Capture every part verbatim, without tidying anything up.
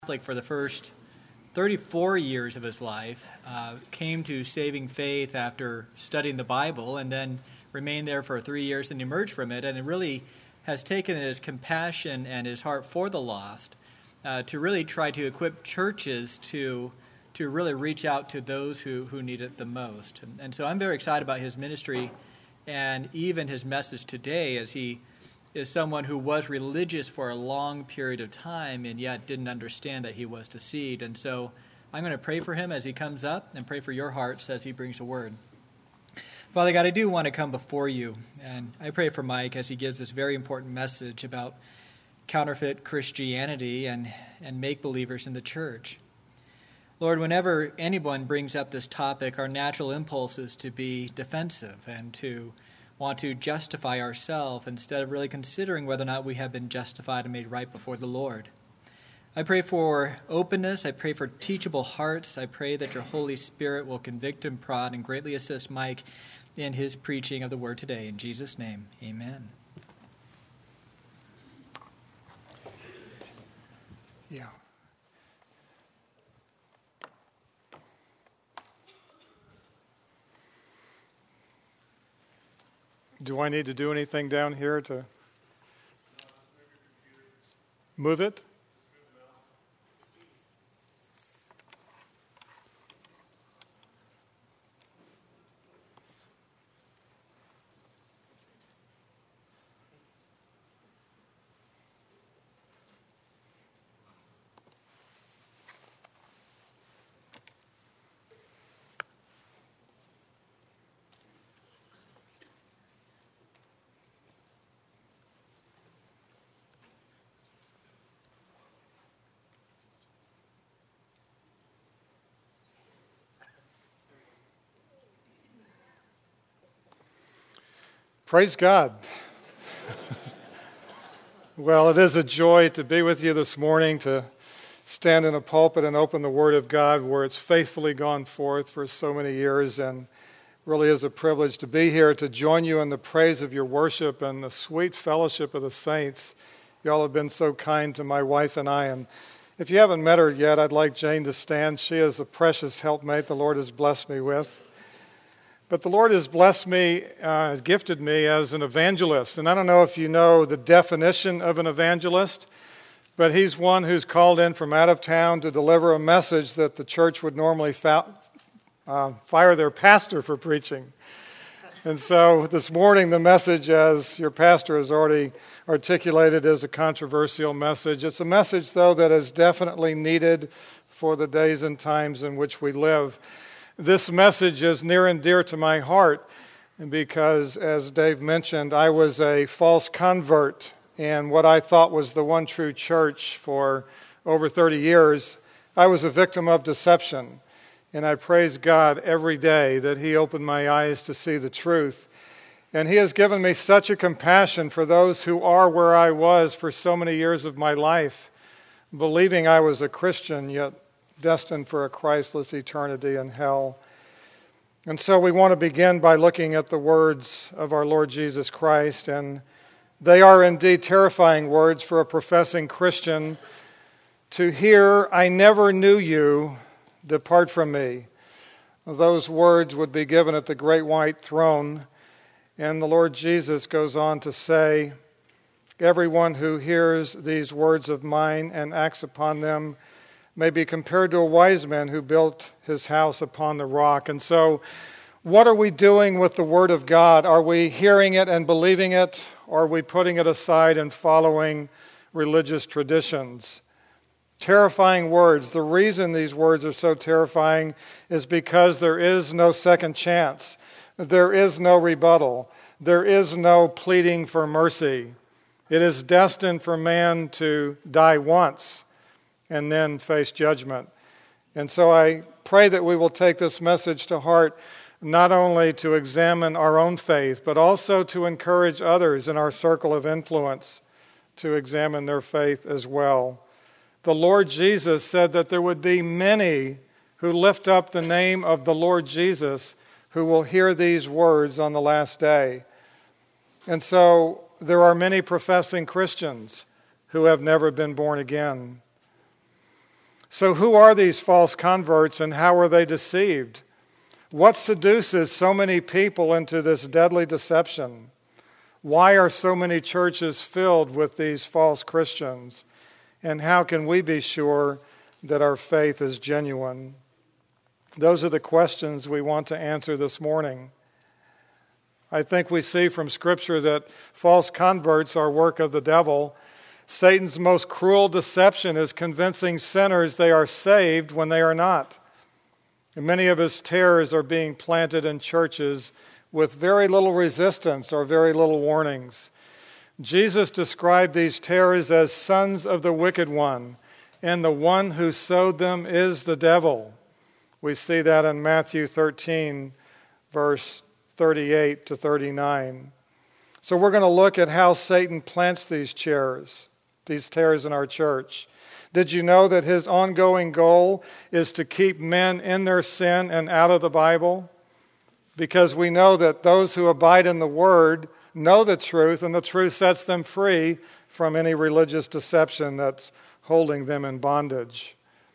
Catholic for the first thirty-four years of his life, uh, came to saving faith after studying the Bible, and then remained there for three years and emerged from it, and it really has taken his compassion and his heart for the lost uh, to really try to equip churches to to really reach out to those who, who need it the most. And, and so I'm very excited about his ministry and even his message today, as he is someone who was religious for a long period of time and yet didn't understand that he was deceived. And so I'm going to pray for him as he comes up and pray for your hearts as he brings a word. Father God, I do want to come before you, and I pray for Mike as he gives this very important message about counterfeit Christianity and, and make-believers in the church. Lord, whenever anyone brings up this topic, our natural impulse is to be defensive and to want to justify ourselves instead of really considering whether or not we have been justified and made right before the Lord. I pray for openness. I pray for teachable hearts. I pray that your Holy Spirit will convict and prod and greatly assist Mike in his preaching of the word today. In Jesus' name, amen. Yeah. Do I need to do anything down here to move it? Praise God. Well, it is a joy to be with you this morning, to stand in a pulpit and open the Word of God where it's faithfully gone forth for so many years, and really is a privilege to be here to join you in the praise of your worship and the sweet fellowship of the saints. You all have been so kind to my wife and I, and if you haven't met her yet, I'd like Jane to stand. She is a precious helpmate the Lord has blessed me with. But the Lord has blessed me, uh, has gifted me as an evangelist. And I don't know if you know the definition of an evangelist, but he's one who's called in from out of town to deliver a message that the church would normally fa- uh, fire their pastor for preaching. And so this morning, the message, as your pastor has already articulated, is a controversial message. It's a message, though, that is definitely needed for the days and times in which we live. This message is near and dear to my heart because, as Dave mentioned, I was a false convert in what I thought was the one true church for over thirty years. I was a victim of deception, and I praise God every day that He opened my eyes to see the truth. And He has given me such a compassion for those who are where I was for so many years of my life, believing I was a Christian, yet destined for a Christless eternity in hell. And so we want to begin by looking at the words of our Lord Jesus Christ, and they are indeed terrifying words for a professing Christian to hear, "I never knew you, depart from me." Those words would be given at the great white throne, and the Lord Jesus goes on to say, "Everyone who hears these words of mine and acts upon them may be compared to a wise man who built his house upon the rock." And so, what are we doing with the Word of God? Are we hearing it and believing it, or are we putting it aside and following religious traditions? Terrifying words. The reason these words are so terrifying is because there is no second chance. There is no rebuttal. There is no pleading for mercy. It is destined for man to die once and then face judgment. And so I pray that we will take this message to heart, not only to examine our own faith, but also to encourage others in our circle of influence to examine their faith as well. The Lord Jesus said that there would be many who lift up the name of the Lord Jesus who will hear these words on the last day. And so there are many professing Christians who have never been born again. So who are these false converts and how are they deceived? What seduces so many people into this deadly deception? Why are so many churches filled with these false Christians? And how can we be sure that our faith is genuine? Those are the questions we want to answer this morning. I think we see from Scripture that false converts are work of the devil. Satan's most cruel deception is convincing sinners they are saved when they are not. And many of his terrors are being planted in churches with very little resistance or very little warnings. Jesus described these terrors as sons of the wicked one, and the one who sowed them is the devil. We see that in Matthew thirteen, verse thirty-eight to thirty-nine. So we're going to look at how Satan plants these tares, these tares in our church. Did you know that his ongoing goal is to keep men in their sin and out of the Bible? Because we know that those who abide in the Word know the truth, and the truth sets them free from any religious deception that's holding them in bondage.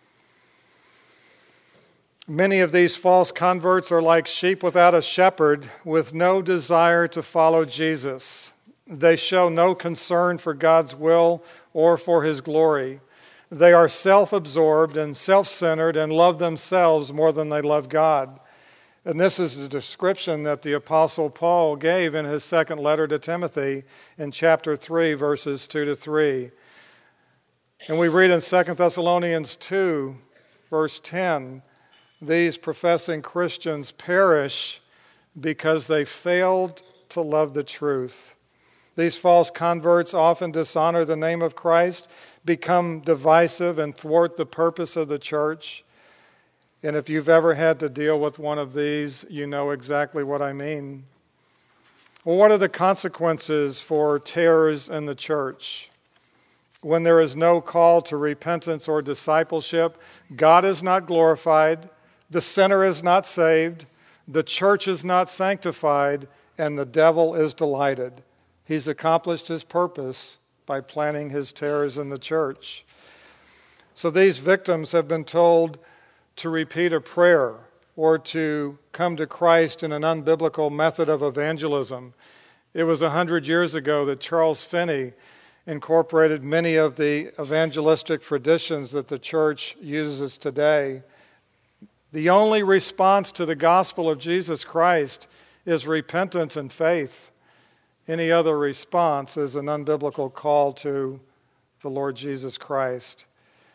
Many of these false converts are like sheep without a shepherd, with no desire to follow Jesus. They show no concern for God's will or for His glory. They are self-absorbed and self-centered and love themselves more than they love God. And this is the description that the Apostle Paul gave in his second letter to Timothy in chapter three, verses two to three. And we read in Second Thessalonians two, verse ten, these professing Christians perish because they failed to love the truth. These false converts often dishonor the name of Christ, become divisive, and thwart the purpose of the church. And if you've ever had to deal with one of these, you know exactly what I mean. Well, what are the consequences for tares in the church? When there is no call to repentance or discipleship, God is not glorified, the sinner is not saved, the church is not sanctified, and the devil is delighted. He's accomplished his purpose by planting his tares in the church. So these victims have been told to repeat a prayer or to come to Christ in an unbiblical method of evangelism. It was a hundred years ago that Charles Finney incorporated many of the evangelistic traditions that the church uses today. The only response to the gospel of Jesus Christ is repentance and faith. Any other response is an unbiblical call to the Lord Jesus Christ.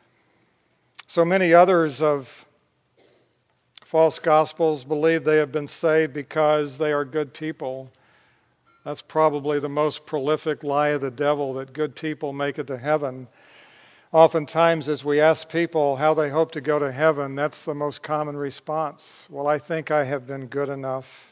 So many others of false gospels believe they have been saved because they are good people. That's probably the most prolific lie of the devil, that good people make it to heaven. Oftentimes, as we ask people how they hope to go to heaven, that's the most common response. Well, I think I have been good enough.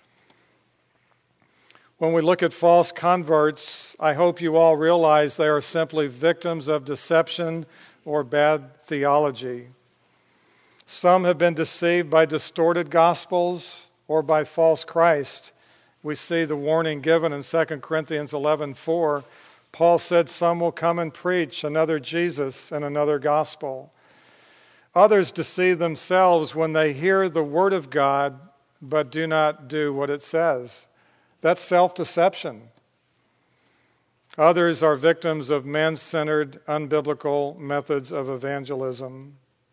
When we look at false converts, I hope you all realize they are simply victims of deception or bad theology. Some have been deceived by distorted gospels or by false Christ. We see the warning given in Second Corinthians eleven four. Paul said, "Some will come and preach another Jesus and another gospel." Others deceive themselves when they hear the word of God but do not do what it says. That's self-deception. Others are victims of man-centered, unbiblical methods of evangelism.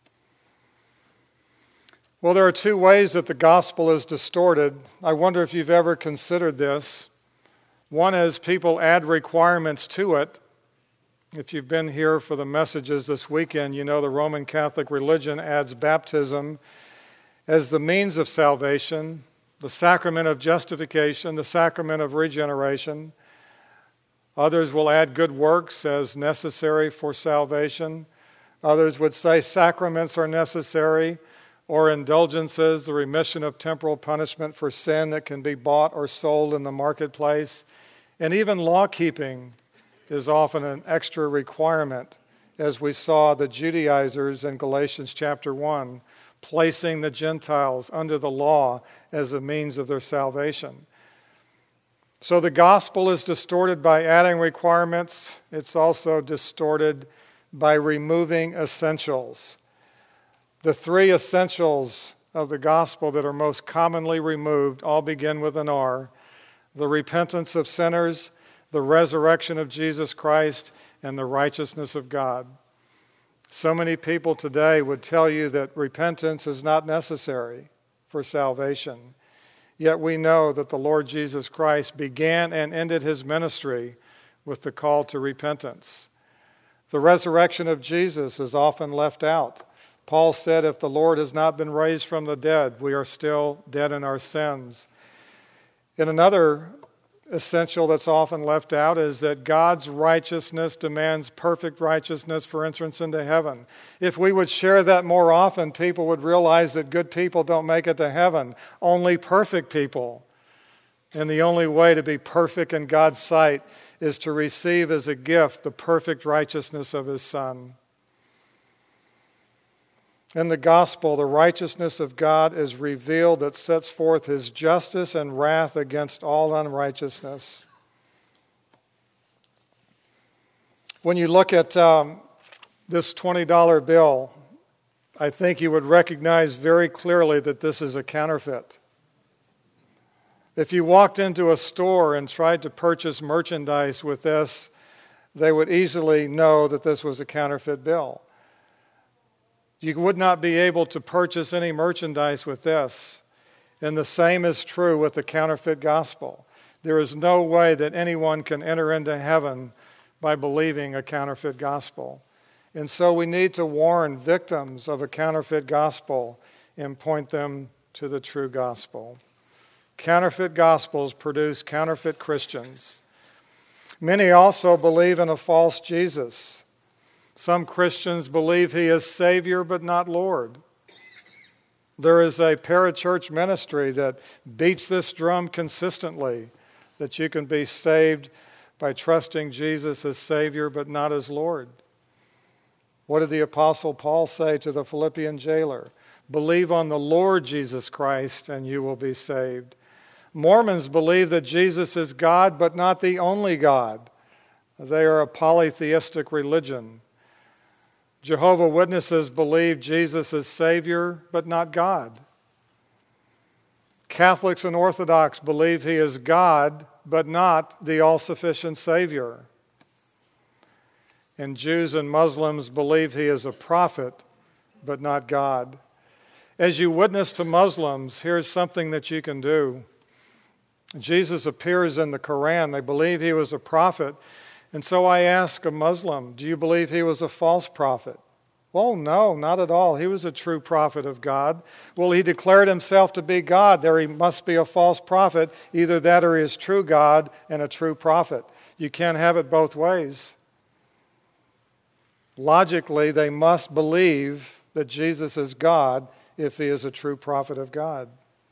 Well, there are two ways that the gospel is distorted. I wonder if you've ever considered this. One is people add requirements to it. If you've been here for the messages this weekend, you know the Roman Catholic religion adds baptism as the means of salvation, the sacrament of justification, the sacrament of regeneration. Others will add good works as necessary for salvation. Others would say sacraments are necessary, or indulgences, the remission of temporal punishment for sin that can be bought or sold in the marketplace. And even law-keeping is often an extra requirement, as we saw the Judaizers in Galatians chapter one, placing the Gentiles under the law as a means of their salvation. So the gospel is distorted by adding requirements. It's also distorted by removing essentials. The three essentials of the gospel that are most commonly removed all begin with an R: the repentance of sinners, the resurrection of Jesus Christ, and the righteousness of God. So many people today would tell you that repentance is not necessary for salvation. Yet we know that the Lord Jesus Christ began and ended his ministry with the call to repentance. The resurrection of Jesus is often left out. Paul said, if the Lord has not been raised from the dead, we are still dead in our sins. And another essential that's often left out is that God's righteousness demands perfect righteousness for entrance into heaven. If we would share that more often, people would realize that good people don't make it to heaven, only perfect people. And the only way to be perfect in God's sight is to receive as a gift the perfect righteousness of his Son. In the gospel, the righteousness of God is revealed that sets forth his justice and wrath against all unrighteousness. When you look at um, this twenty dollar bill, I think you would recognize very clearly that this is a counterfeit. If you walked into a store and tried to purchase merchandise with this, they would easily know that this was a counterfeit bill. You would not be able to purchase any merchandise with this. And the same is true with the counterfeit gospel. There is no way that anyone can enter into heaven by believing a counterfeit gospel. And so we need to warn victims of a counterfeit gospel and point them to the true gospel. Counterfeit gospels produce counterfeit Christians. Many also believe in a false Jesus. Some Christians believe he is Savior but not Lord. There is a parachurch ministry that beats this drum consistently, that you can be saved by trusting Jesus as Savior but not as Lord. What did the Apostle Paul say to the Philippian jailer? Believe on the Lord Jesus Christ and you will be saved. Mormons believe that Jesus is God but not the only God. They are a polytheistic religion. Jehovah's Witnesses believe Jesus is Savior, but not God. Catholics and Orthodox believe he is God, but not the all-sufficient Savior. And Jews and Muslims believe he is a prophet, but not God. As you witness to Muslims, here's something that you can do. Jesus appears in the Quran. They believe he was a prophet. And so I ask a Muslim, do you believe he was a false prophet? Well, no, not at all. He was a true prophet of God. Well, he declared himself to be God. There he must be a false prophet. Either that or he is true God and a true prophet. You can't have it both ways. Logically, they must believe that Jesus is God if he is a true prophet of God.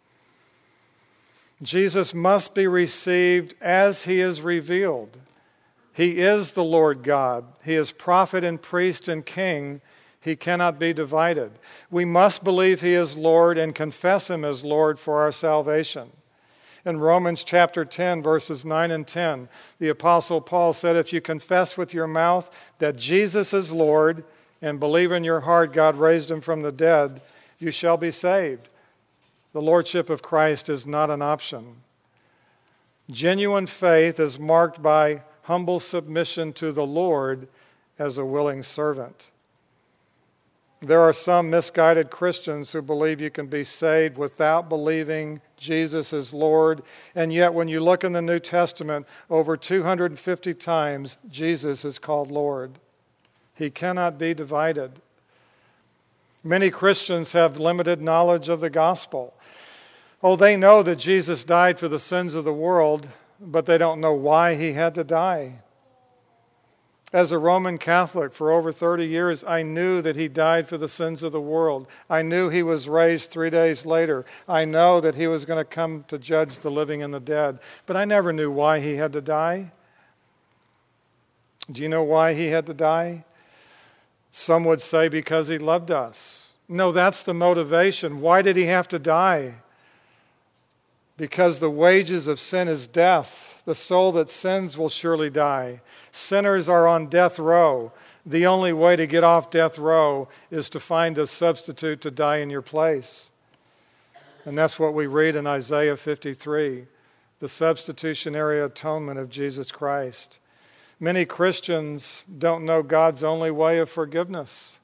Jesus must be received as he is revealed. He is the Lord God. He is prophet and priest and king. He cannot be divided. We must believe he is Lord and confess him as Lord for our salvation. In Romans chapter ten, verses nine and ten, the Apostle Paul said, if you confess with your mouth that Jesus is Lord and believe in your heart God raised him from the dead, you shall be saved. The Lordship of Christ is not an option. Genuine faith is marked by humble submission to the Lord as a willing servant. There are some misguided Christians who believe you can be saved without believing Jesus is Lord, and yet when you look in the New Testament, over two hundred fifty times Jesus is called Lord. He cannot be divided. Many Christians have limited knowledge of the gospel. Oh, they know that Jesus died for the sins of the world, but they don't know why he had to die. As a Roman Catholic for over thirty years, I knew that he died for the sins of the world. I knew he was raised three days later. I know that he was going to come to judge the living and the dead. But I never knew why he had to die. Do you know why he had to die? Some would say because he loved us. No, that's the motivation. Why did he have to die? Because the wages of sin is death. The soul that sins will surely die. Sinners are on death row. The only way to get off death row is to find a substitute to die in your place. And that's what we read in Isaiah fifty-three, the substitutionary atonement of Jesus Christ. Many Christians don't know God's only way of forgiveness.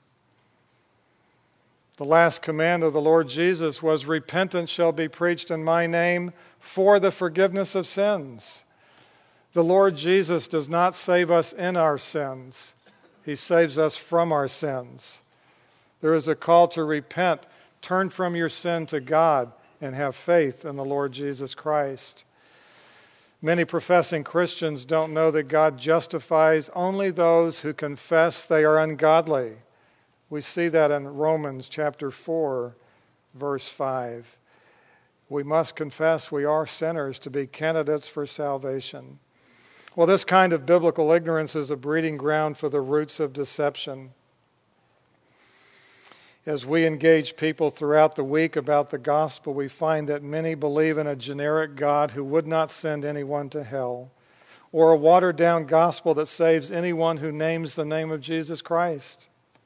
The last command of the Lord Jesus was, repentance shall be preached in my name for the forgiveness of sins. The Lord Jesus does not save us in our sins. He saves us from our sins. There is a call to repent, turn from your sin to God, and have faith in the Lord Jesus Christ. Many professing Christians don't know that God justifies only those who confess they are ungodly. We see that in Romans chapter four, verse five. We must confess we are sinners to be candidates for salvation. Well, this kind of biblical ignorance is a breeding ground for the roots of deception. As we engage people throughout the week about the gospel, we find that many believe in a generic God who would not send anyone to hell, or a watered-down gospel that saves anyone who names the name of Jesus Christ.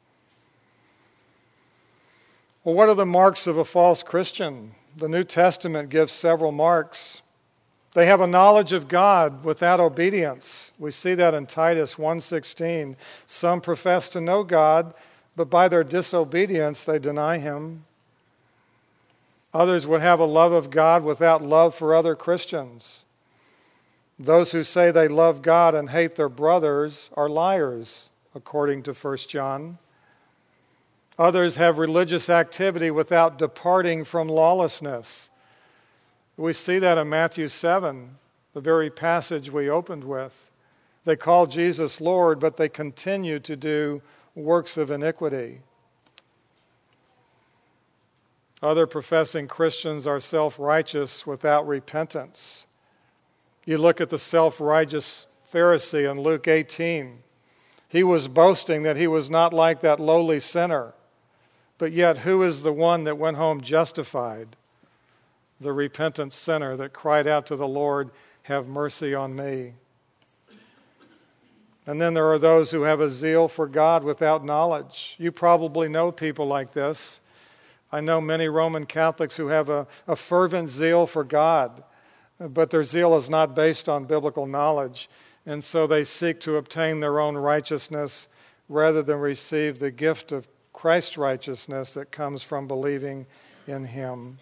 Well, what are the marks of a false Christian? The New Testament gives several marks. They have a knowledge of God without obedience. We see that in Titus one sixteen. Some profess to know God, but by their disobedience they deny him. Others would have a love of God without love for other Christians. Those who say they love God and hate their brothers are liars, according to First John. Others have religious activity without departing from lawlessness. We see that in Matthew seven, the very passage we opened with. They call Jesus Lord, but they continue to do works of iniquity. Other professing Christians are self-righteous without repentance. You look at the self-righteous Pharisee in Luke eighteen. He was boasting that he was not like that lowly sinner. But yet, who is the one that went home justified? The repentant sinner that cried out to the Lord, have mercy on me. And then there are those who have a zeal for God without knowledge. You probably know people like this. I know many Roman Catholics who have a, a fervent zeal for God, but their zeal is not based on biblical knowledge. And so they seek to obtain their own righteousness rather than receive the gift of Christ's righteousness that comes from believing in him.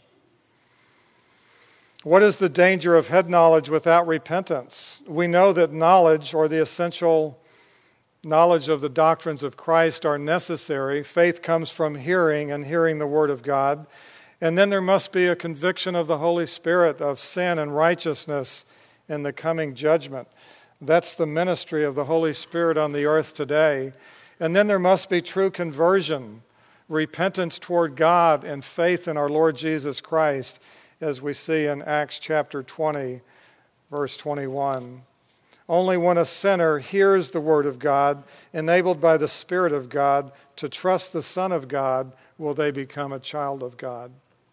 What is the danger of head knowledge without repentance? We know that knowledge, or the essential knowledge of the doctrines of Christ, are necessary. Faith comes from hearing, and hearing the Word of God. And then there must be a conviction of the Holy Spirit of sin and righteousness in the coming judgment. That's the ministry of the Holy Spirit on the earth today. And then there must be true conversion, repentance toward God, and faith in our Lord Jesus Christ, as we see in Acts chapter twenty, verse twenty-one. Only when a sinner hears the word of God, enabled by the Spirit of God to trust the Son of God, will they become a child of God.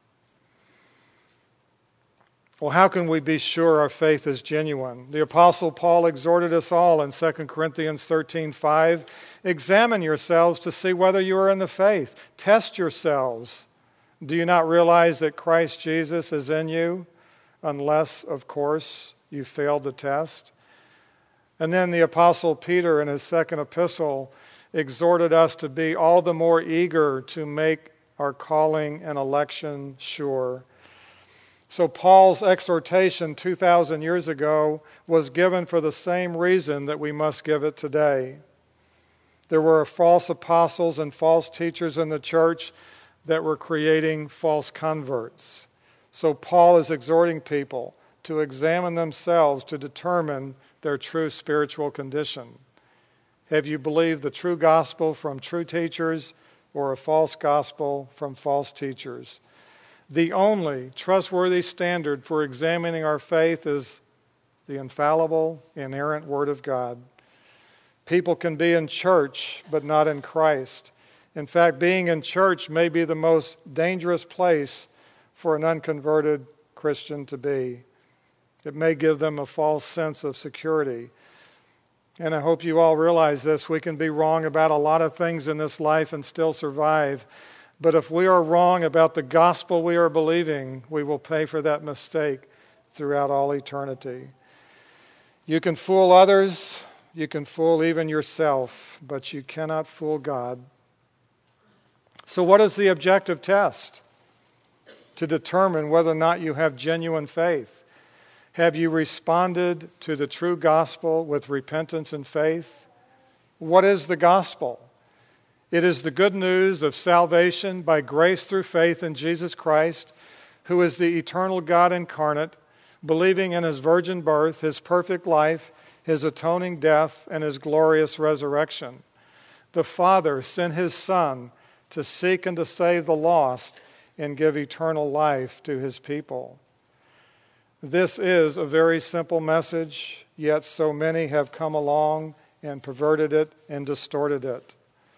Well, how can we be sure our faith is genuine? The Apostle Paul exhorted us all in Second Corinthians thirteen five, examine yourselves to see whether you are in the faith. Test yourselves. Do you not realize that Christ Jesus is in you? Unless, of course, you failed the test. And then the Apostle Peter in his second epistle exhorted us to be all the more eager to make our calling and election sure. So Paul's exhortation two thousand years ago was given for the same reason that we must give it today. There were false apostles and false teachers in the church that were creating false converts. So Paul is exhorting people to examine themselves to determine their true spiritual condition. Have you believed the true gospel from true teachers or a false gospel from false teachers? The only trustworthy standard for examining our faith is the infallible, inerrant Word of God. People can be in church, but not in Christ. In fact, being in church may be the most dangerous place for an unconverted Christian to be. It may give them a false sense of security. And I hope you all realize this. We can be wrong about a lot of things in this life and still survive. But if we are wrong about the gospel we are believing, we will pay for that mistake throughout all eternity. You can fool others, you can fool even yourself, but you cannot fool God. So what is the objective test to determine whether or not you have genuine faith? Have you responded to the true gospel with repentance and faith? What is the gospel? It is the good news of salvation by grace through faith in Jesus Christ, who is the eternal God incarnate, believing in his virgin birth, his perfect life, his atoning death, and his glorious resurrection. The Father sent his Son to seek and to save the lost and give eternal life to his people. This is a very simple message, yet so many have come along and perverted it and distorted it.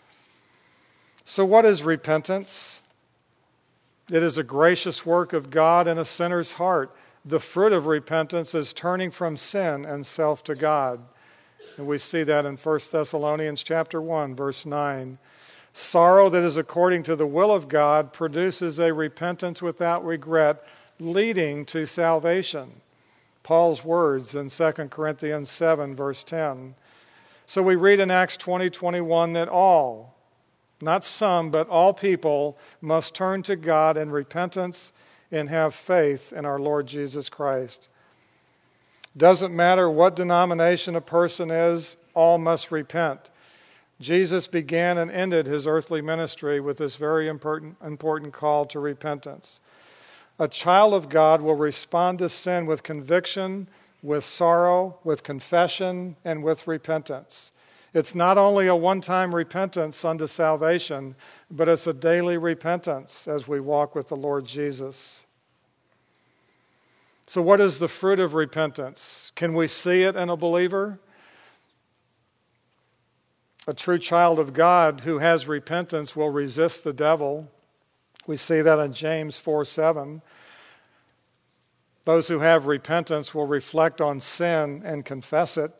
So what is repentance? It is a gracious work of God in a sinner's heart. The fruit of repentance is turning from sin and self to God. And we see that in First Thessalonians chapter one, verse nine. Sorrow that is according to the will of God produces a repentance without regret, leading to salvation. Paul's words in Second Corinthians seven, verse ten. So we read in Acts twenty, twenty-one that all, not some, but all people must turn to God in repentance and have faith in our Lord Jesus Christ. Doesn't matter what denomination a person is, all must repent. Jesus began and ended his earthly ministry with this very important, important call to repentance. A child of God will respond to sin with conviction, with sorrow, with confession, and with repentance. It's not only a one-time repentance unto salvation, but it's a daily repentance as we walk with the Lord Jesus. So what is the fruit of repentance? Can we see it in a believer? A true child of God who has repentance will resist the devil. We see that in James four seven. Those who have repentance will reflect on sin and confess it.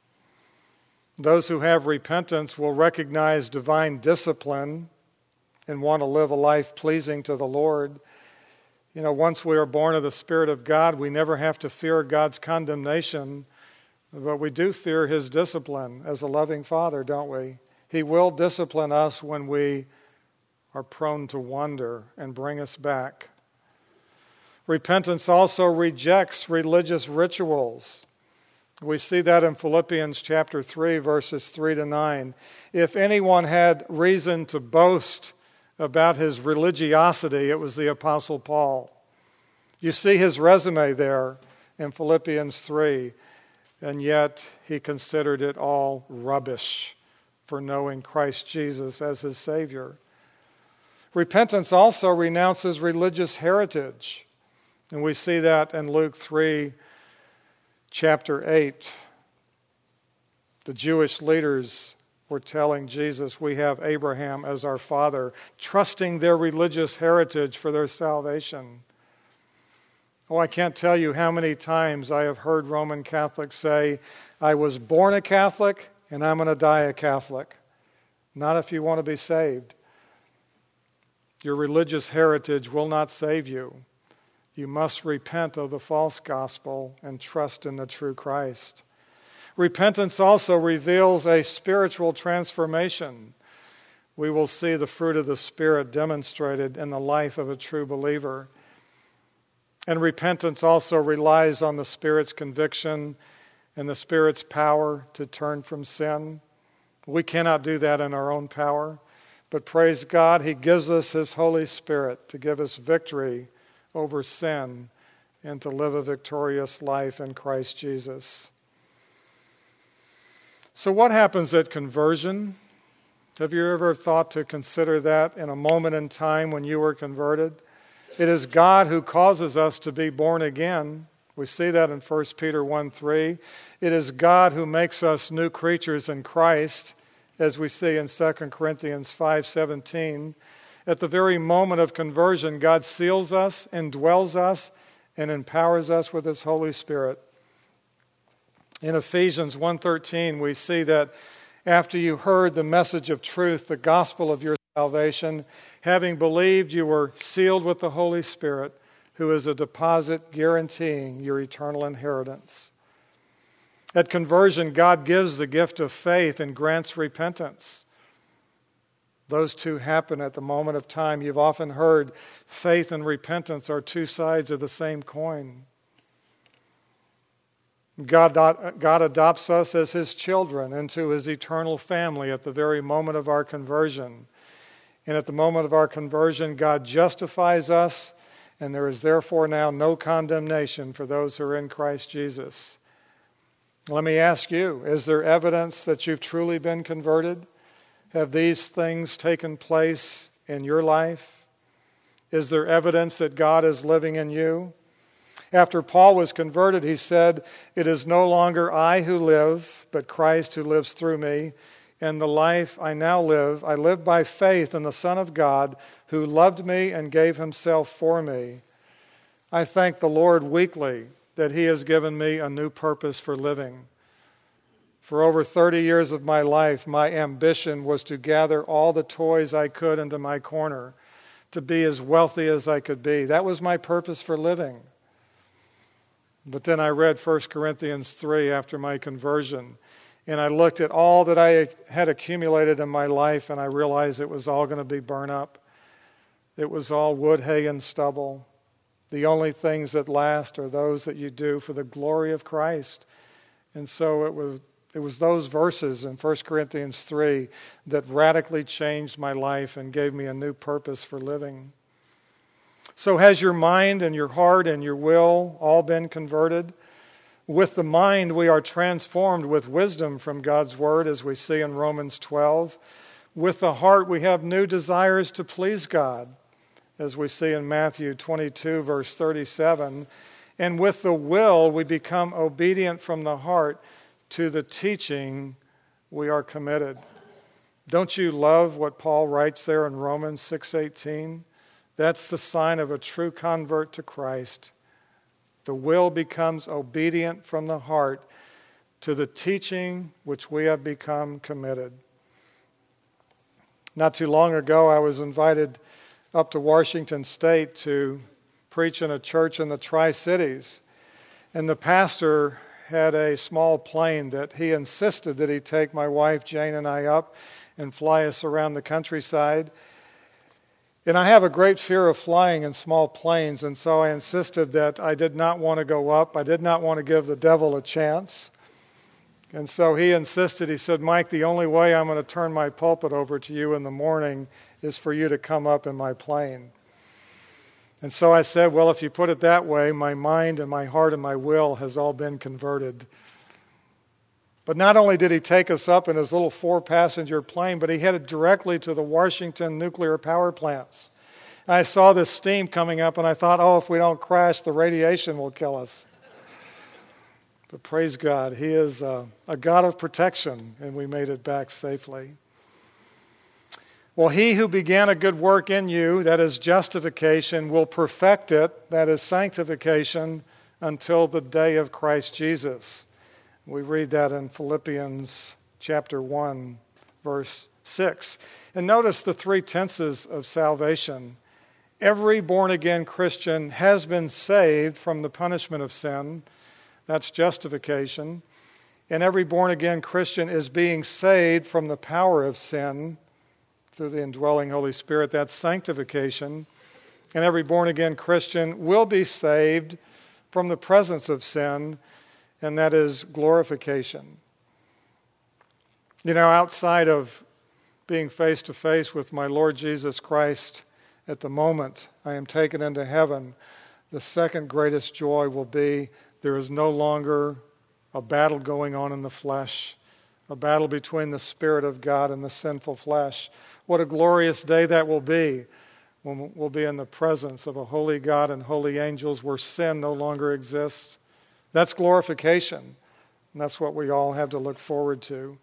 Those who have repentance will recognize divine discipline and want to live a life pleasing to the Lord. You know, once we are born of the Spirit of God, we never have to fear God's condemnation, but we do fear his discipline as a loving Father, don't we? He will discipline us when we are prone to wander and bring us back. Repentance also rejects religious rituals. We see that in Philippians chapter three, verses three to nine. If anyone had reason to boast about his religiosity, it was the Apostle Paul. You see his resume there in Philippians three, and yet he considered it all rubbish for knowing Christ Jesus as his Savior. Repentance also renounces religious heritage, and we see that in Luke three, chapter eight. The Jewish leaders were telling Jesus, we have Abraham as our father, trusting their religious heritage for their salvation. Oh, I can't tell you how many times I have heard Roman Catholics say, I was born a Catholic and I'm going to die a Catholic. Not if you want to be saved. Your religious heritage will not save you. You must repent of the false gospel and trust in the true Christ. Repentance also reveals a spiritual transformation. We will see the fruit of the Spirit demonstrated in the life of a true believer. And repentance also relies on the Spirit's conviction and the Spirit's power to turn from sin. We cannot do that in our own power, but praise God, he gives us his Holy Spirit to give us victory over sin and to live a victorious life in Christ Jesus. So what happens at conversion? Have you ever thought to consider that in a moment in time when you were converted? It is God who causes us to be born again. We see that in First Peter one three. It is God who makes us new creatures in Christ, as we see in Second Corinthians five seventeen. At the very moment of conversion, God seals us, indwells us, and empowers us with his Holy Spirit. In Ephesians one thirteen, we see that after you heard the message of truth, the gospel of your salvation, having believed, you were sealed with the Holy Spirit, who is a deposit guaranteeing your eternal inheritance. At conversion, God gives the gift of faith and grants repentance. Those two happen at the moment of time. You've often heard faith and repentance are two sides of the same coin. God, God adopts us as His children into His eternal family at the very moment of our conversion. And at the moment of our conversion, God justifies us, and there is therefore now no condemnation for those who are in Christ Jesus. Let me ask you, is there evidence that you've truly been converted? Have these things taken place in your life? Is there evidence that God is living in you? After Paul was converted, he said, "It is no longer I who live, but Christ who lives through me. And the life I now live, I live by faith in the Son of God, who loved me and gave Himself for me." I thank the Lord weekly that He has given me a new purpose for living. For over thirty years of my life, my ambition was to gather all the toys I could into my corner, to be as wealthy as I could be. That was my purpose for living. But then I read First Corinthians three after my conversion, and I looked at all that I had accumulated in my life, and I realized it was all going to be burned up. It was all wood, hay, and stubble. The only things that last are those that you do for the glory of Christ. And so it was it was those verses in First Corinthians three that radically changed my life and gave me a new purpose for living. So has your mind and your heart and your will all been converted? With the mind, we are transformed with wisdom from God's Word, as we see in Romans twelve. With the heart, we have new desires to please God, as we see in Matthew twenty-two, verse thirty-seven. And with the will, we become obedient from the heart to the teaching we are committed. Don't you love what Paul writes there in Romans six eighteen? That's the sign of a true convert to Christ. The will becomes obedient from the heart to the teaching which we have become committed. Not too long ago, I was invited up to Washington State to preach in a church in the Tri-Cities. And the pastor had a small plane that he insisted that he take my wife Jane and I up and fly us around the countryside. And I have a great fear of flying in small planes, and so I insisted that I did not want to go up. I did not want to give the devil a chance. And so he insisted, he said, "Mike, the only way I'm going to turn my pulpit over to you in the morning is for you to come up in my plane." And so I said, "Well, if you put it that way, my mind and my heart and my will has all been converted." But not only did he take us up in his little four-passenger plane, but he headed directly to the Washington nuclear power plants. And I saw this steam coming up, and I thought, oh, if we don't crash, the radiation will kill us. But praise God, He is a, a God of protection, and we made it back safely. Well, He who began a good work in you, that is justification, will perfect it, that is sanctification, until the day of Christ Jesus. We read that in Philippians chapter one, verse six. And notice the three tenses of salvation. Every born-again Christian has been saved from the punishment of sin. That's justification. And every born-again Christian is being saved from the power of sin through the indwelling Holy Spirit. That's sanctification. And every born-again Christian will be saved from the presence of sin, and that is glorification. You know, outside of being face-to-face with my Lord Jesus Christ at the moment I am taken into heaven, the second greatest joy will be there is no longer a battle going on in the flesh, a battle between the Spirit of God and the sinful flesh. What a glorious day that will be when we'll be in the presence of a holy God and holy angels where sin no longer exists. That's glorification, and that's what we all have to look forward to.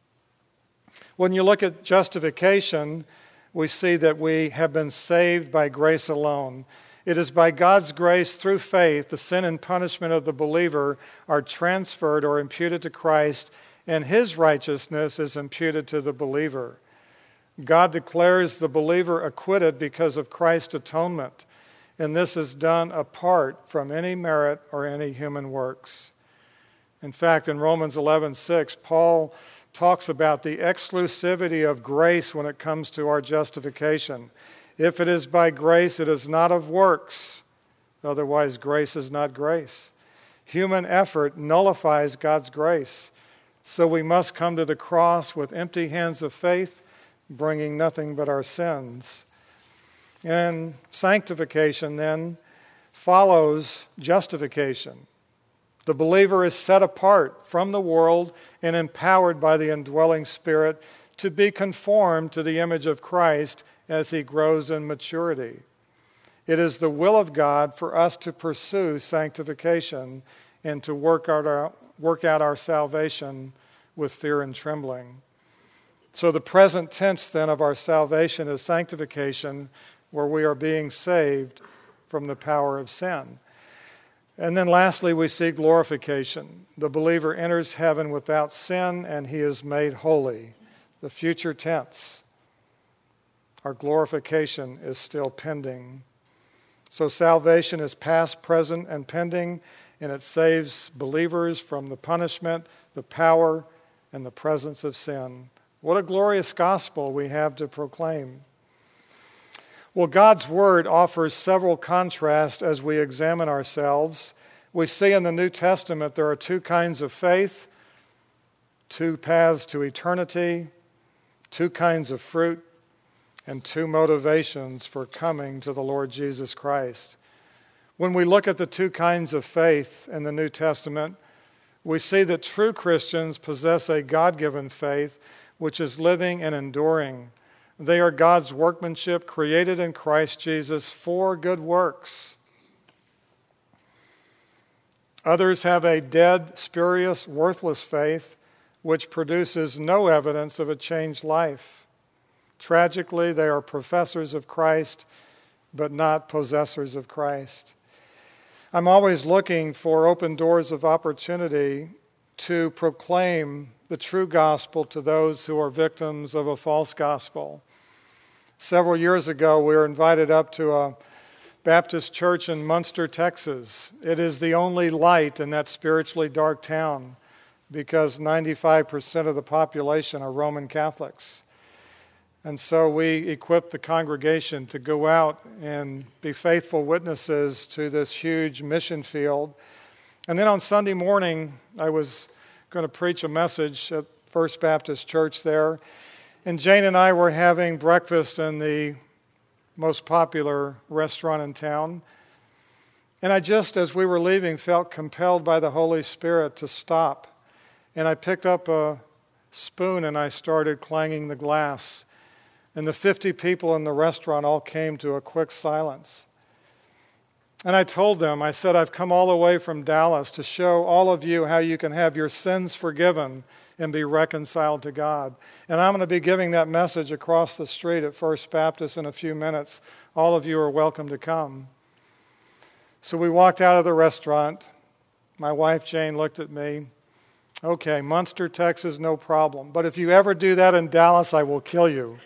When you look at justification, we see that we have been saved by grace alone. It is by God's grace through faith the sin and punishment of the believer are transferred or imputed to Christ, and his righteousness is imputed to the believer. God declares the believer acquitted because of Christ's atonement, and this is done apart from any merit or any human works. In fact, in Romans eleven six, Paul talks about the exclusivity of grace when it comes to our justification. If it is by grace, it is not of works. Otherwise, grace is not grace. Human effort nullifies God's grace. So we must come to the cross with empty hands of faith, bringing nothing but our sins. And sanctification then follows justification. The believer is set apart from the world and empowered by the indwelling Spirit to be conformed to the image of Christ as he grows in maturity. It is the will of God for us to pursue sanctification and to work out our, work out our salvation with fear and trembling. So the present tense then of our salvation is sanctification, where we are being saved from the power of sin. And then lastly, we see glorification. The believer enters heaven without sin and he is made holy. The future tense. Our glorification is still pending. So salvation is past, present, and pending, and it saves believers from the punishment, the power, and the presence of sin. What a glorious gospel we have to proclaim. Well, God's Word offers several contrasts as we examine ourselves. We see in the New Testament there are two kinds of faith, two paths to eternity, two kinds of fruit, and two motivations for coming to the Lord Jesus Christ. When we look at the two kinds of faith in the New Testament, we see that true Christians possess a God-given faith which is living and enduring. They are God's workmanship created in Christ Jesus for good works. Others have a dead, spurious, worthless faith which produces no evidence of a changed life. Tragically, they are professors of Christ, but not possessors of Christ. I'm always looking for open doors of opportunity to proclaim the true gospel to those who are victims of a false gospel. Several years ago, we were invited up to a Baptist church in Munster, Texas. It is the only light in that spiritually dark town because ninety-five percent of the population are Roman Catholics. And so we equipped the congregation to go out and be faithful witnesses to this huge mission field. And then on Sunday morning, I was going to preach a message at First Baptist Church there. And Jane and I were having breakfast in the most popular restaurant in town. And I just, as we were leaving, felt compelled by the Holy Spirit to stop. And I picked up a spoon and I started clanging the glass. And the fifty people in the restaurant all came to a quick silence. And I told them, I said, I've come all the way from Dallas to show all of you how you can have your sins forgiven and be reconciled to God. And I'm going to be giving that message across the street at First Baptist in a few minutes. All of you are welcome to come. So we walked out of the restaurant. My wife, Jane, looked at me. Okay, Munster, Texas, no problem. But if you ever do that in Dallas, I will kill you.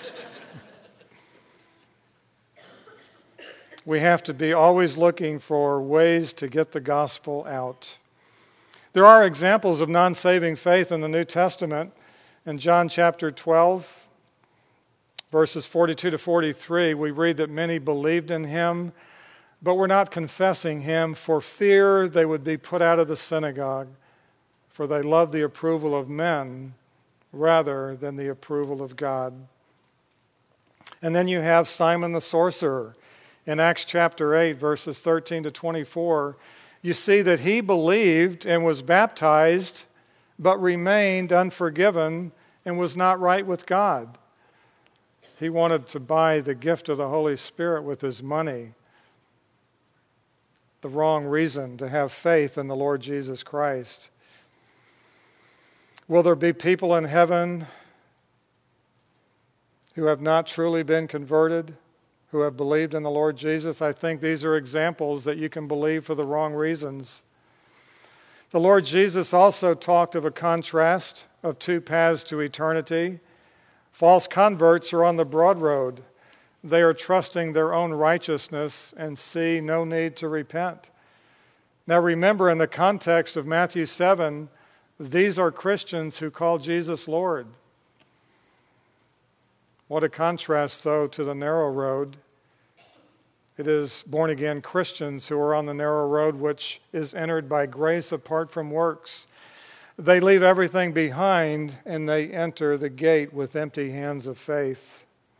We have to be always looking for ways to get the gospel out. There are examples of non-saving faith in the New Testament. In John chapter twelve, verses forty-two to forty-three, we read that many believed in him, but were not confessing him for fear they would be put out of the synagogue, for they loved the approval of men rather than the approval of God. And then you have Simon the sorcerer. In Acts chapter eight, verses thirteen to twenty-four, you see that he believed and was baptized, but remained unforgiven and was not right with God. He wanted to buy the gift of the Holy Spirit with his money. The wrong reason to have faith in the Lord Jesus Christ. Will there be people in heaven who have not truly been converted, who have believed in the Lord Jesus. I think these are examples that you can believe for the wrong reasons. The Lord Jesus also talked of a contrast of two paths to eternity. False converts are on the broad road. They are trusting their own righteousness and see no need to repent. Now remember, in the context of Matthew seven, these are Christians who call Jesus Lord. What a contrast, though, to the narrow road. It is born-again Christians who are on the narrow road, which is entered by grace apart from works. They leave everything behind and they enter the gate with empty hands of faith.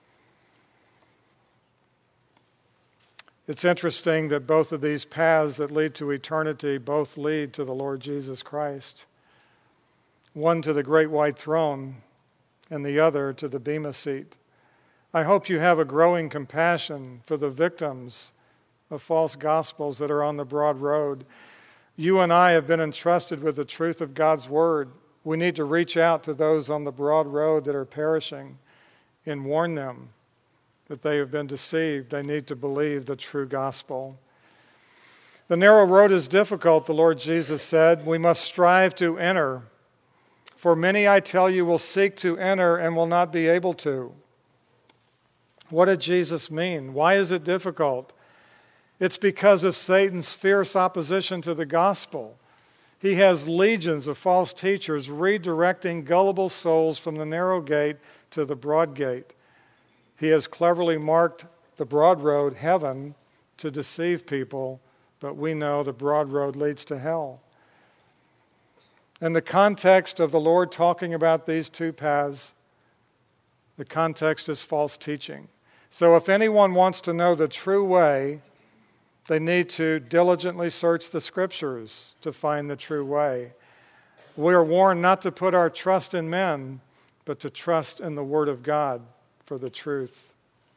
It's interesting that both of these paths that lead to eternity both lead to the Lord Jesus Christ. One to the great white throne and the other to the bema seat. I hope you have a growing compassion for the victims of false gospels that are on the broad road. You and I have been entrusted with the truth of God's word. We need to reach out to those on the broad road that are perishing and warn them that they have been deceived. They need to believe the true gospel. The narrow road is difficult, the Lord Jesus said. We must strive to enter. For many, I tell you, will seek to enter and will not be able to. What did Jesus mean? Why is it difficult? It's because of Satan's fierce opposition to the gospel. He has legions of false teachers redirecting gullible souls from the narrow gate to the broad gate. He has cleverly marked the broad road, heaven, to deceive people, but we know the broad road leads to hell. In the context of the Lord talking about these two paths, the context is false teaching. So if anyone wants to know the true way, they need to diligently search the Scriptures to find the true way. We are warned not to put our trust in men, but to trust in the Word of God for the truth.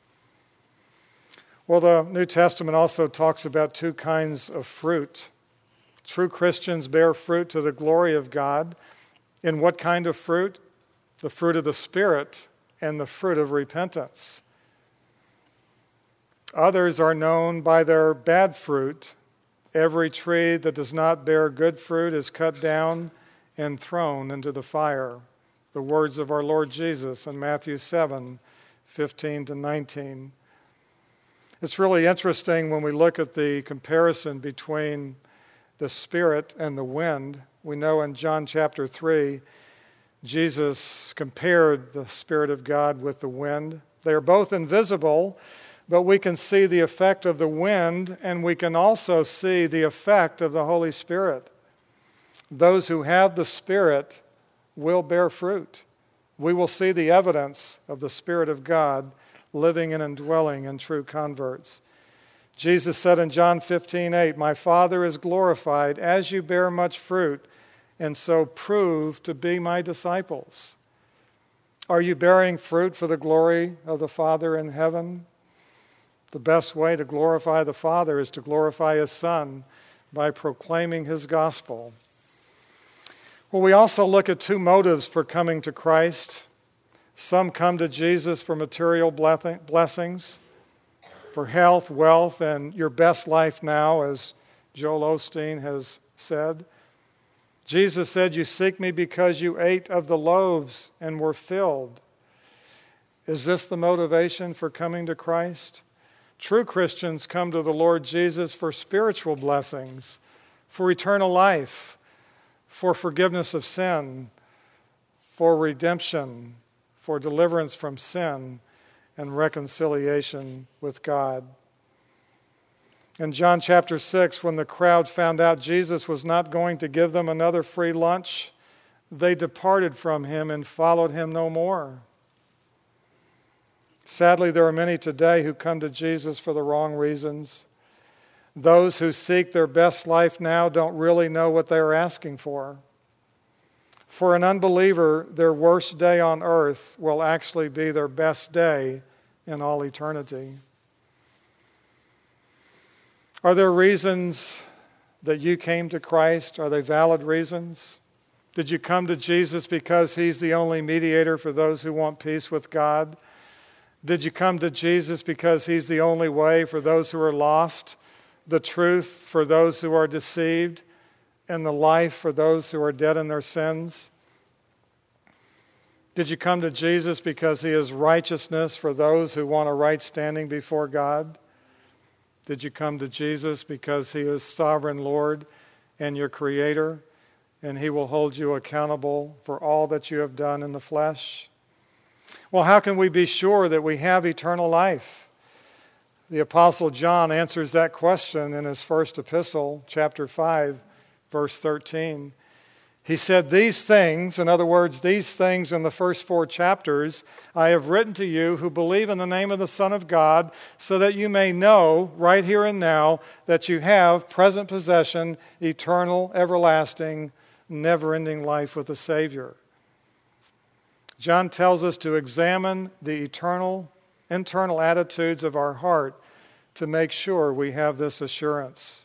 Well, the New Testament also talks about two kinds of fruit. True Christians bear fruit to the glory of God. In what kind of fruit? The fruit of the Spirit and the fruit of repentance. Others are known by their bad fruit. Every tree that does not bear good fruit is cut down and thrown into the fire. The words of our Lord Jesus in Matthew seven, fifteen to nineteen. It's really interesting when we look at the comparison between the Spirit and the wind. We know in John chapter three, Jesus compared the Spirit of God with the wind. They are both invisible, but we can see the effect of the wind, and we can also see the effect of the Holy Spirit. Those who have the Spirit will bear fruit. We will see the evidence of the Spirit of God living and indwelling in true converts. Jesus said in John fifteen eight, "My Father is glorified as you bear much fruit, and so prove to be my disciples." Are you bearing fruit for the glory of the Father in heaven? The best way to glorify the Father is to glorify His Son by proclaiming His gospel. Well, we also look at two motives for coming to Christ. Some come to Jesus for material blessings, for health, wealth, and your best life now, as Joel Osteen has said. Jesus said, "You seek me because you ate of the loaves and were filled." Is this the motivation for coming to Christ? True Christians come to the Lord Jesus for spiritual blessings, for eternal life, for forgiveness of sin, for redemption, for deliverance from sin, and reconciliation with God. In John chapter six, when the crowd found out Jesus was not going to give them another free lunch, they departed from Him and followed Him no more. Sadly, there are many today who come to Jesus for the wrong reasons. Those who seek their best life now don't really know what they are asking for. For an unbeliever, their worst day on earth will actually be their best day in all eternity. Are there reasons that you came to Christ? Are they valid reasons? Did you come to Jesus because He's the only mediator for those who want peace with God? Did you come to Jesus because he's the only way for those who are lost, the truth for those who are deceived, and the life for those who are dead in their sins? Did you come to Jesus because he is righteousness for those who want a right standing before God? Did you come to Jesus because he is sovereign Lord and your Creator, and he will hold you accountable for all that you have done in the flesh? Well, how can we be sure that we have eternal life? The Apostle John answers that question in his first epistle, chapter five, verse thirteen. He said, "These things," in other words, these things in the first four chapters, "I have written to you who believe in the name of the Son of God, so that you may know right here and now that you have present possession, eternal, everlasting, never-ending life with the Savior." John tells us to examine the eternal, internal attitudes of our heart to make sure we have this assurance.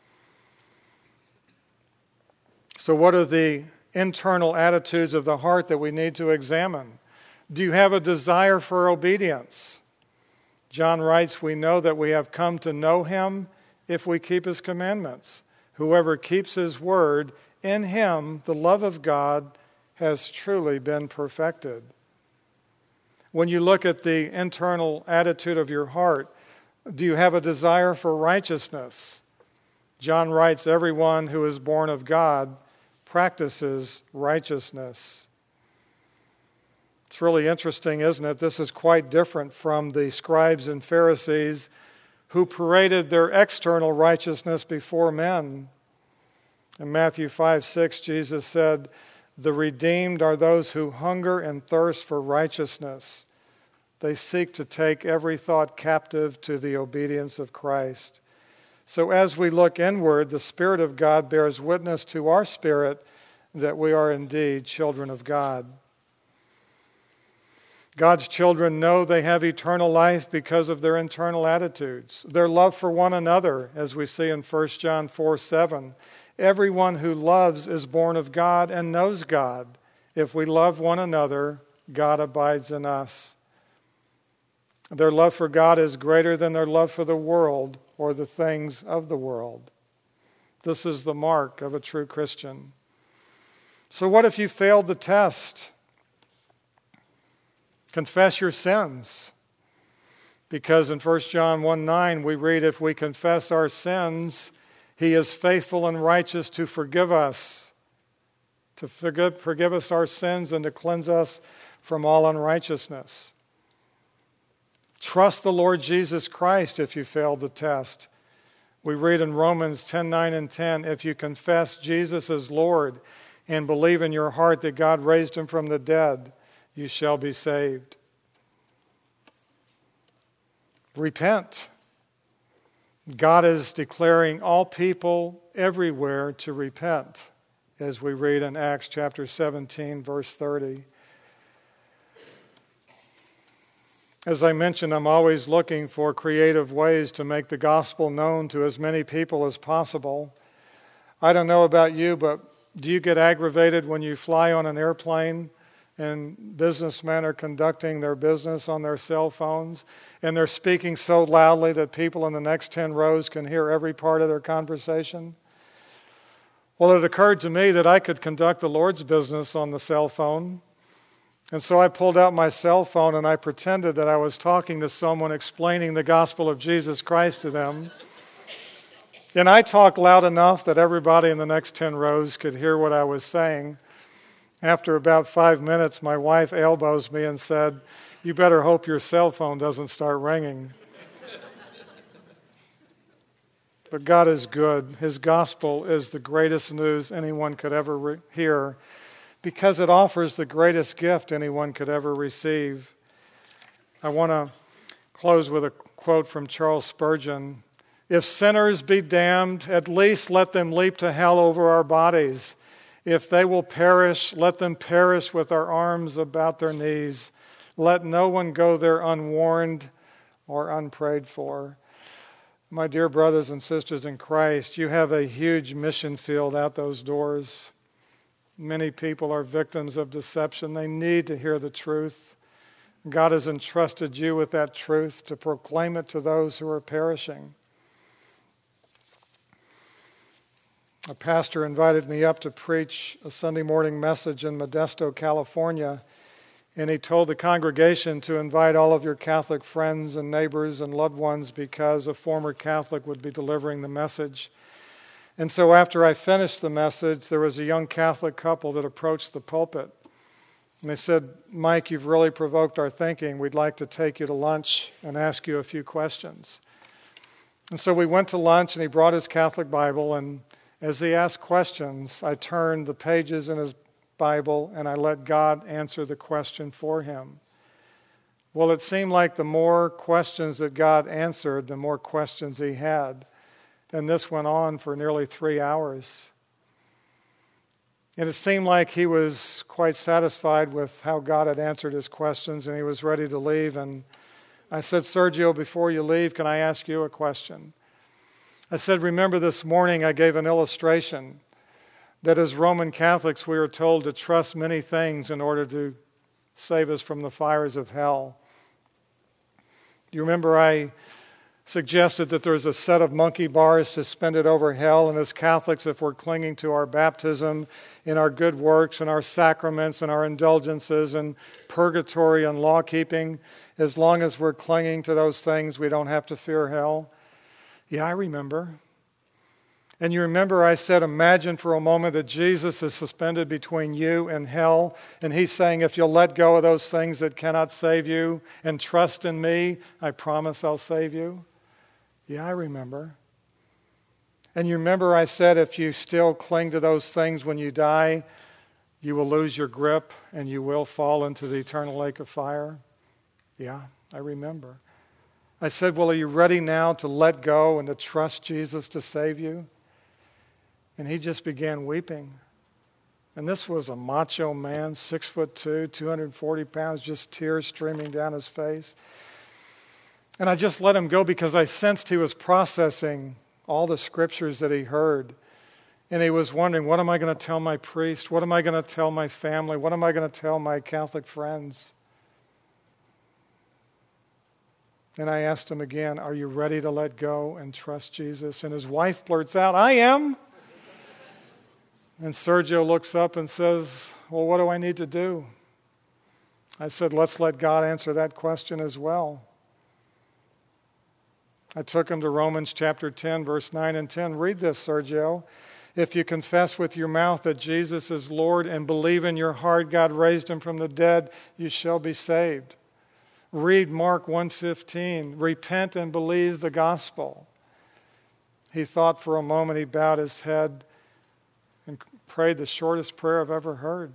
So what are the internal attitudes of the heart that we need to examine? Do you have a desire for obedience? John writes, "We know that we have come to know him if we keep his commandments. Whoever keeps his word, in him the love of God has truly been perfected." When you look at the internal attitude of your heart, do you have a desire for righteousness? John writes, "Everyone who is born of God practices righteousness." It's really interesting, isn't it? This is quite different from the scribes and Pharisees who paraded their external righteousness before men. In Matthew five six, Jesus said, "The redeemed are those who hunger and thirst for righteousness. They seek to take every thought captive to the obedience of Christ." So as we look inward, the Spirit of God bears witness to our spirit that we are indeed children of God. God's children know they have eternal life because of their internal attitudes, their love for one another, as we see in First John four seven. Everyone who loves is born of God and knows God. If we love one another, God abides in us. Their love for God is greater than their love for the world or the things of the world. This is the mark of a true Christian. So what if you failed the test? Confess your sins. Because in First John one nine we read, "If we confess our sins, he is faithful and righteous to forgive us, to forgive, forgive us our sins and to cleanse us from all unrighteousness." Trust the Lord Jesus Christ if you failed the test. We read in Romans ten nine and ten, "If you confess Jesus as Lord and believe in your heart that God raised him from the dead, you shall be saved." Repent. God is declaring all people everywhere to repent, as we read in Acts chapter seventeen, verse thirty. As I mentioned, I'm always looking for creative ways to make the gospel known to as many people as possible. I don't know about you, but do you get aggravated when you fly on an airplane and businessmen are conducting their business on their cell phones and they're speaking so loudly that people in the next ten rows can hear every part of their conversation? Well, it occurred to me that I could conduct the Lord's business on the cell phone. And so I pulled out my cell phone and I pretended that I was talking to someone, explaining the gospel of Jesus Christ to them. And I talked loud enough that everybody in the next ten rows could hear what I was saying. After about five minutes, my wife elbows me and said, "You better hope your cell phone doesn't start ringing." But God is good. His gospel is the greatest news anyone could ever re- hear, because it offers the greatest gift anyone could ever receive. I want to close with a quote from Charles Spurgeon. "If sinners be damned, at least let them leap to hell over our bodies. If they will perish, let them perish with our arms about their knees. Let no one go there unwarned or unprayed for." My dear brothers and sisters in Christ, you have a huge mission field out those doors. Many people are victims of deception. They need to hear the truth. God has entrusted you with that truth to proclaim it to those who are perishing. A pastor invited me up to preach a Sunday morning message in Modesto, California, and he told the congregation to invite all of your Catholic friends and neighbors and loved ones because a former Catholic would be delivering the message. And so after I finished the message, there was a young Catholic couple that approached the pulpit. And they said, "Mike, you've really provoked our thinking. We'd like to take you to lunch and ask you a few questions." And so we went to lunch, and he brought his Catholic Bible, and as he asked questions, I turned the pages in his Bible and I let God answer the question for him. Well, it seemed like the more questions that God answered, the more questions he had. And this went on for nearly three hours. And it seemed like he was quite satisfied with how God had answered his questions, and he was ready to leave. And I said, "Sergio, before you leave, can I ask you a question?" I said, "Remember this morning I gave an illustration that as Roman Catholics we are told to trust many things in order to save us from the fires of hell. Do you remember I suggested that there's a set of monkey bars suspended over hell, and as Catholics, if we're clinging to our baptism, in our good works, and our sacraments, and our indulgences, and purgatory and law-keeping, as long as we're clinging to those things, we don't have to fear hell?" Yeah, I remember. And you remember I said, imagine for a moment that Jesus is suspended between you and hell, and he's saying, if you'll let go of those things that cannot save you and trust in me, I promise I'll save you. Yeah, I remember. And you remember I said, if you still cling to those things when you die, you will lose your grip and you will fall into the eternal lake of fire. Yeah, I remember. I said, well, are you ready now to let go and to trust Jesus to save you? And he just began weeping. And this was a macho man, six foot two, two hundred forty pounds, just tears streaming down his face. And I just let him go because I sensed he was processing all the scriptures that he heard. And he was wondering, what am I going to tell my priest? What am I going to tell my family? What am I going to tell my Catholic friends? And I asked him again, are you ready to let go and trust Jesus? And his wife blurts out, I am. And Sergio looks up and says, well, what do I need to do? I said, let's let God answer that question as well. I took him to Romans chapter ten, verse nine and ten. Read this, Sergio. If you confess with your mouth that Jesus is Lord and believe in your heart God raised him from the dead, you shall be saved. Read Mark one fifteen. Repent and believe the gospel. He thought for a moment, he bowed his head and prayed the shortest prayer I've ever heard.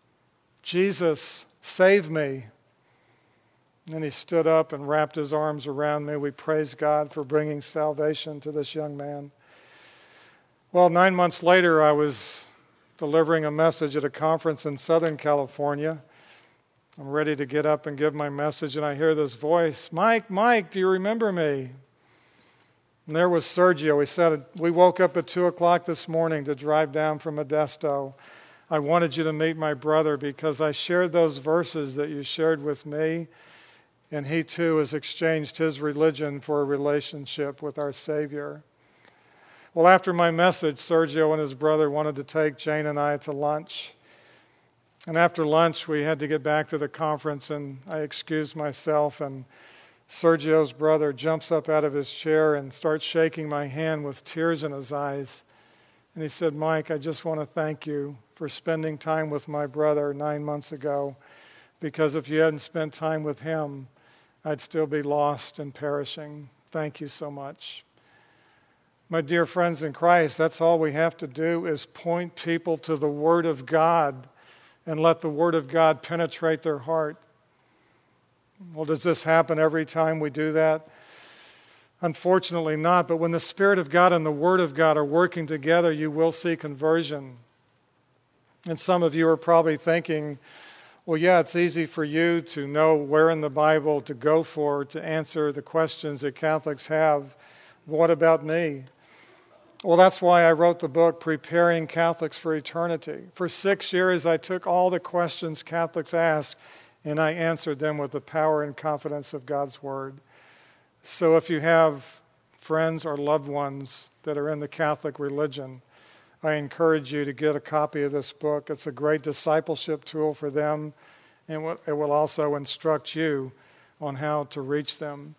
Jesus, save me. And then he stood up and wrapped his arms around me. We praise God for bringing salvation to this young man. Well, nine months later, I was delivering a message at a conference in Southern California. I'm ready to get up and give my message, and I hear this voice, Mike, Mike, do you remember me? And there was Sergio. He said, we woke up at two o'clock this morning to drive down from Modesto. I wanted you to meet my brother because I shared those verses that you shared with me, and he too has exchanged his religion for a relationship with our Savior. Well, after my message, Sergio and his brother wanted to take Jane and I to lunch. And after lunch, we had to get back to the conference, and I excused myself, and Sergio's brother jumps up out of his chair and starts shaking my hand with tears in his eyes. And he said, Mike, I just want to thank you for spending time with my brother nine months ago, because if you hadn't spent time with him, I'd still be lost and perishing. Thank you so much. My dear friends in Christ, that's all we have to do is point people to the Word of God and let the Word of God penetrate their heart. Well, does this happen every time we do that? Unfortunately not, but when the Spirit of God and the Word of God are working together, you will see conversion. And some of you are probably thinking, well, yeah, it's easy for you to know where in the Bible to go for to answer the questions that Catholics have. What about me? Well, that's why I wrote the book, Preparing Catholics for Eternity. For six years, I took all the questions Catholics ask and I answered them with the power and confidence of God's word. So if you have friends or loved ones that are in the Catholic religion, I encourage you to get a copy of this book. It's a great discipleship tool for them, and it will also instruct you on how to reach them.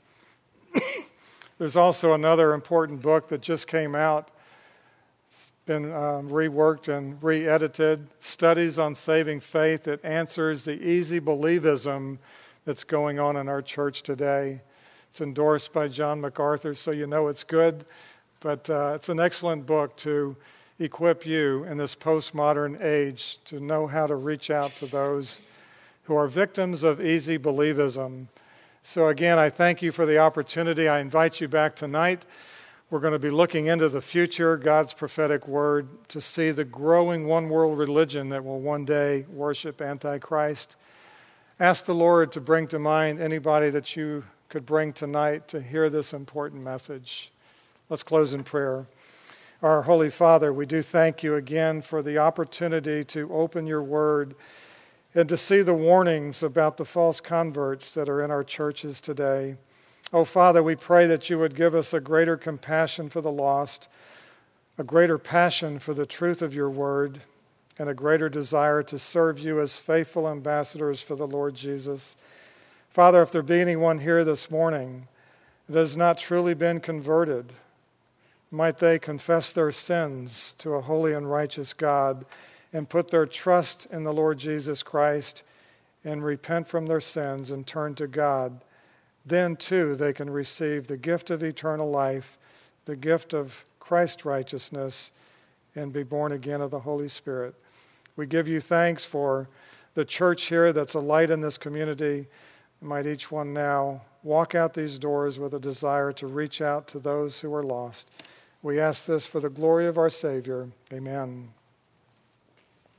There's also another important book that just came out. It's been um, reworked and re-edited, Studies on Saving Faith. It answers the easy believism that's going on in our church today. It's endorsed by John MacArthur, so you know it's good. But uh, it's an excellent book to equip you in this postmodern age to know how to reach out to those who are victims of easy believism. So again, I thank you for the opportunity. I invite you back tonight. We're going to be looking into the future, God's prophetic word, to see the growing one-world religion that will one day worship Antichrist. Ask the Lord to bring to mind anybody that you could bring tonight to hear this important message. Let's close in prayer. Our Holy Father, we do thank you again for the opportunity to open your word and to see the warnings about the false converts that are in our churches today. Oh, Father, we pray that you would give us a greater compassion for the lost, a greater passion for the truth of your word, and a greater desire to serve you as faithful ambassadors for the Lord Jesus. Father, if there be anyone here this morning that has not truly been converted, might they confess their sins to a holy and righteous God and put their trust in the Lord Jesus Christ and repent from their sins and turn to God. Then, too, they can receive the gift of eternal life, the gift of Christ's righteousness, and be born again of the Holy Spirit. We give you thanks for the church here that's a light in this community. Might each one now walk out these doors with a desire to reach out to those who are lost. We ask this for the glory of our Savior. Amen.